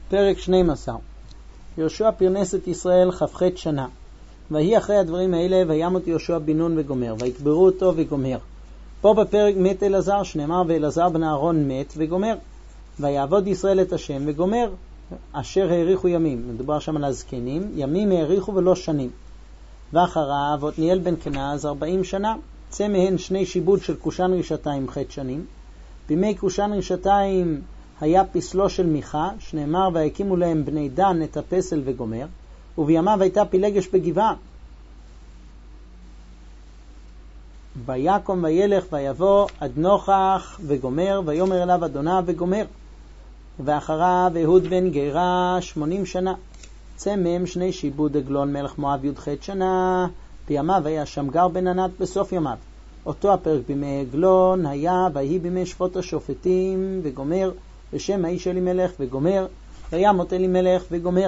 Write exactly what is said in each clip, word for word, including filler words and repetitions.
פרק שנים עשר. יהושע פרנס את ישראל כ"ח שנה. ויהי אחרי הדברים האלה, וימות יהושע בן נון וגומר, ויקברו אותו וגומר. פה בפרק מת אלעזר, שנאמר ואלעזר בן אהרון מת וגומר. ויעבוד ישראל את השם וגומר, אשר האריכו ימים. מדובר שם על הזקנים, ימים האריכו ולא שנים. ואחריו עתניאל בן כנז ארבעים שנה, צא מהן שני שיבוד של קושן רשתיים ח' שנים. בימי קושן רשתיים היה פסלו של מיכה, שנאמר והקימו להם בני דן את הפסל וגומר, ובימיו הייתה פילגש בגבעה. ויקום וילך ויבוא עד נוכח וגומר, ויאמר אליו אדוניו וגומר. ואחריו אהוד בן גרה שמונים שנה, צא מהם שני שיבוד עגלון מלך מואב י"ח שנה. בימיו היה שמגר בן ענת בסוף ימיו. אותו הפרק בימי עגלון היה ויהי בימי שפוט השופטים וגומר, ושם האיש אלימלך וגומר, וימות אלימלך וגומר.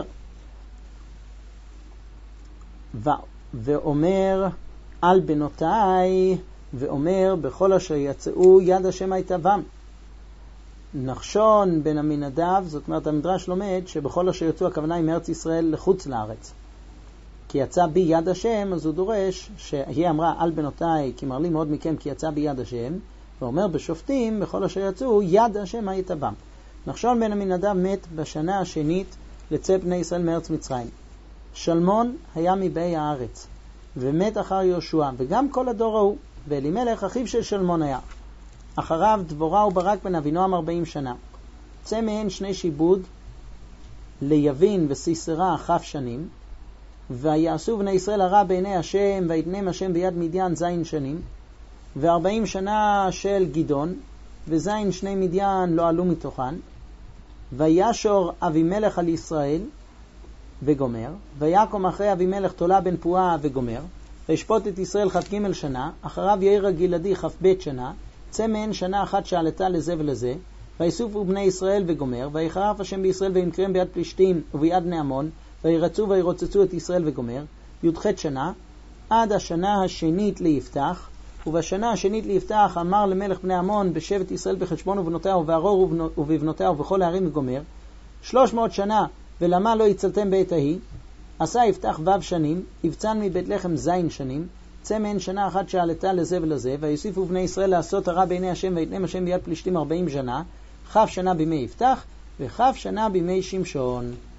ו... ואומר על בנותיי, ואומר בכל אשר יצאו יד השם הייתה בם. נחשון בן עמינדב, זאת אומרת המדרש לומד שבכל אשר יצאו הכוונה היא מארץ ישראל לחוץ לארץ, כי יצא בי יד השם, אז הוא דורש שהיא אמרה על בנותיי כי מר לי מאוד מכם כי יצא בי יד השם, ואומר בשופטים בכל אשר יצאו יד השם הייתה בם. נחשון בן עמינדב מת בשנה השנית לצאת בני ישראל מארץ מצרים. שלמון היה מבאי הארץ ומת אחר יהושע, וגם כל הדור ההוא. ואלימלך אחיו של שלמון היה. אחריו דבורה וברק בן אבינועם ארבעים שנה. צא מהן שני שיבוד ליבין וסיסרה כ' שנים. ויעשו בני ישראל הרע בעיני השם, ויתנם השם ביד מדיין זין שנים. וארבעים שנה של גדעון, וזין שני מדיין לא עלו מתוכן. וישור אבימלך על ישראל וגומר. ויקום אחרי אבימלך תולה בן פועה וגומר. וישפוט את ישראל כ"ג שנה. אחריו יאיר הגלעדי כ"ב שנה. צא מהן שנה אחת שעלתה לזה ולזה. ויסופו בני ישראל וגומר. ויחרף השם בישראל וימכרם ביד פלישתים וביד בני עמון. וירצו וירוצצו את ישראל וגומר. י"ח שנה עד השנה השנית ליפתח. ובשנה השנית ליפתח אמר למלך בני עמון בשבט ישראל בחשבון ובנותיה ובארור ובבנותיה ובכל הערים וגומר. שלוש מאות שנה ולמה לא יצלתם בעת ההיא. עשה יפתח ו' שנים, יבצן מבית לחם זין שנים. צא מהן שנה אחת שעלתה לזה ולזה. ויוסיפו בני ישראל לעשות הרע בעיני השם, ויתנם השם ביד פלישתים ארבעים שנה. כ' שנה בימי יפתח וכ' שנה בימי שמשון.